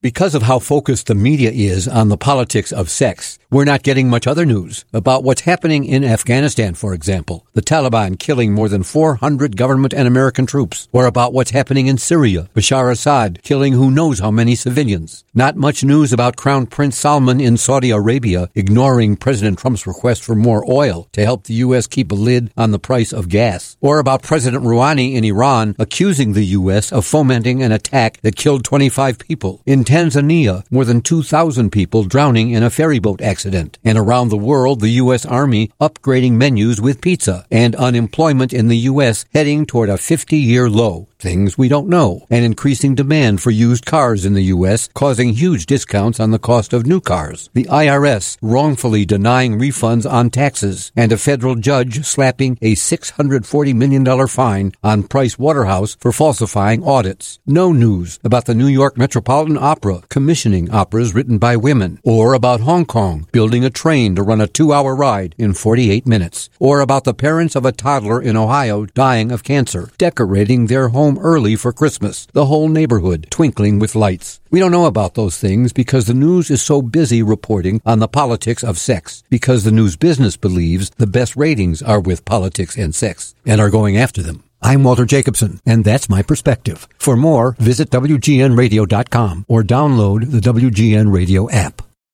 Because of how focused the media is on the politics of sex, we're not getting much other news about what's happening in Afghanistan, for example, the Taliban killing more than 400 government and American troops, or about what's happening in Syria, Bashar Assad killing who knows how many civilians. Not much news about Crown Prince Salman in Saudi Arabia ignoring President Trump's request for more oil to help the U.S. keep a lid on the price of gas, or about President Rouhani in Iran accusing the U.S. of fomenting an attack that killed 25 people. In Tanzania, more than 2,000 people drowning in a ferryboat accident. And around the world, the U.S. Army upgrading menus with pizza. And unemployment in the U.S. heading toward a 50-year low. Things we don't know. And increasing demand for used cars in the U.S., causing huge discounts on the cost of new cars. The IRS wrongfully denying refunds on taxes. And a federal judge slapping a $640 million fine on Price Waterhouse for falsifying audits. No news about the New York Metropolitan Opera commissioning operas written by women. Or about Hong Kong building a train to run a 2-hour ride in 48 minutes. Or about the parents of a toddler in Ohio dying of cancer, decorating their home early for Christmas, the whole neighborhood twinkling with lights. We don't know about those things because the news is so busy reporting on the politics of sex, because the news business believes the best ratings are with politics and sex, and are going after them. I'm Walter Jacobson, and that's my perspective. For more, visit WGNradio.com or download the WGN Radio app.